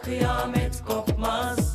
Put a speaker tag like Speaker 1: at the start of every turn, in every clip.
Speaker 1: kıyamet kopmaz.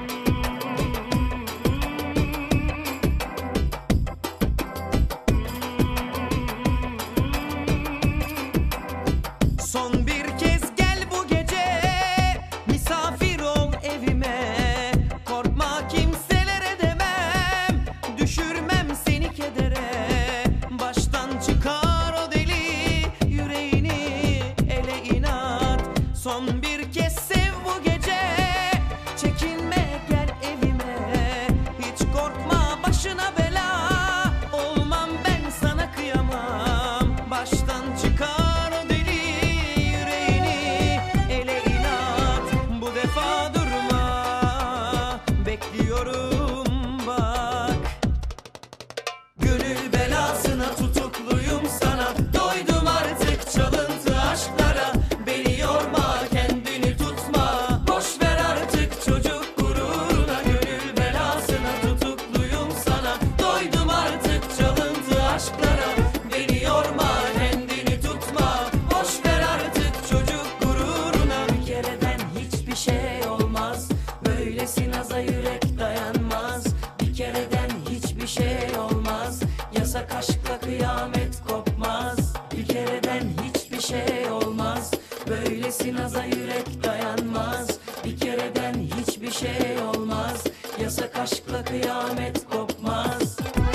Speaker 2: Son bir kez gel bu gece, misafir ol evime. Korkma kimselere demem, düşürmem seni kedere. Baştan çıkar o deli yüreğini ele inat. Son bir kez sev bu gece, çekinme gel evime. Hiç korkma başına bela, olmam ben sana kıyamam. Baştan çıkar o deli yüreğini ele inat. Bu defa durma, bekliyorum bak. Gönül belasına tutukluyum sana, doydum artık çalıntı aşklara. Beni yorma, kendini tutma, boş ver artık çocuk gururuna. Gönül belasına tutukluyum sana, doydum artık çalıntı aşklara. Beni yorma, kendini tutma, boş ver artık çocuk gururuna.
Speaker 1: Bir kereden hiçbir şey olmaz, böylesi naza yürek dayanmaz. Bir kereden hiçbir şey olmaz, yasak aşkla kıyamet kopmaz. Bir kereden hiçbir şey olmaz, böylesi naza yürek dayanmaz. Bir kereden hiçbir şey olmaz, yasak aşkla kıyamet kopmaz.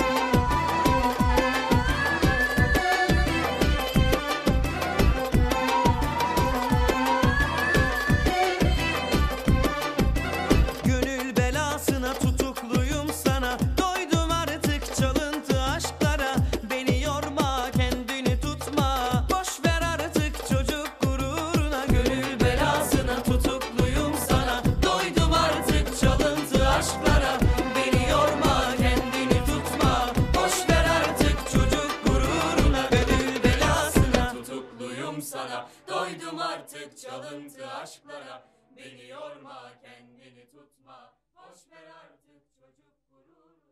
Speaker 2: Gönül belasına tutukluyum sana, doydum artık çalıntı aşklara. Beni yorma, kendini tutma, boş ver artık çocuk gururuna.
Speaker 1: Gönül belasına tutukluyum sana, doydum artık çalıntı aşklara. Beni yorma, kendini tutma, boş ver artık çocuk gururuna. Gönül belasına tutukluyum sana, doydum artık çalıntı aşklara. Beni yorma, kendini tutma, boş ver artık.